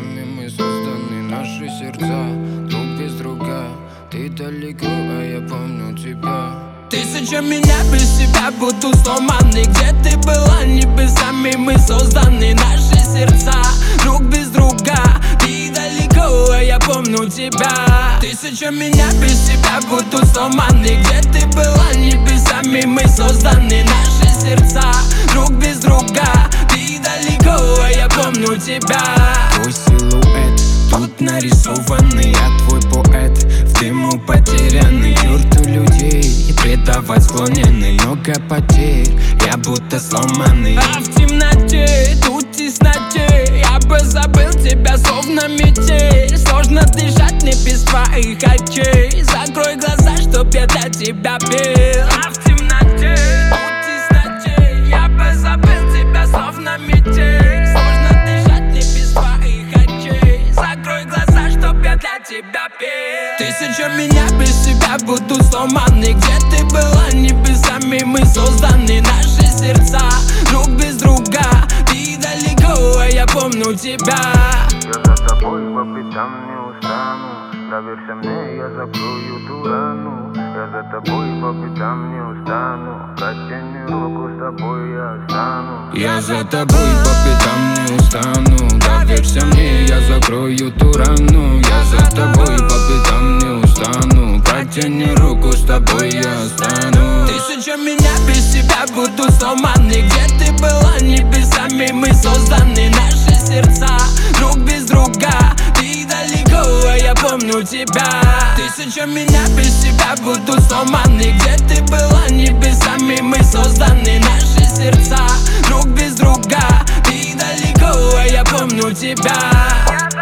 небесами мы созданы, наши сердца друг без друга. Ты далеко, а я помню тебя. Тысяча меня без тебя будут сломаны. Где ты была, небесами мы созданы, наши сердца друг без друга. Ты далеко, а я помню тебя. Тысяча меня без тебя будут сломаны. Где ты была, небесами мы созданы, наши сердца друг без друга. Ты далеко, а я помню тебя. Твой силуэт тут нарисованный, я твой поэт, в дыму потерянный. Черту людей и предавать склоненный, много потерь, я будто сломанный. А в темноте, тут тесноте, я бы забыл тебя словно метель. Сложно дышать мне без твоих очей. Закрой глаза, чтоб я для тебя пел. А в темноте, тут тесноте, я бы забыл тебя словно метель. Сложно дышать мне без твоих очей. Закрой глаза, чтоб я для тебя пел. Тысяча меня без тебя будут сломаны. Где ты была, небесами мы созданы, наши сердца друг без друга. Ты далеко, а я помню тебя. Я за тобой по пятам не устану. Доверься мне, я закрою ту рану. Я за тобой по пятам не устану. Протяни руку, с тобой я стану. Я за тобой по пятам не устану. Доверься мне, я закрою ту рану. Я за тобой по пятам не устану. Протяни руку, с тобой я стану. Тысяча меня без тебя будут сломаны. Где ты была, небесами мы созданы, наши сердца друг без друга. Ты далеко, а я помню тебя. Тысяча меня без тебя будут сломаны. Где ты была, небесами мы созданы, наши сердца друг без друга. Ты далеко, а я помню тебя.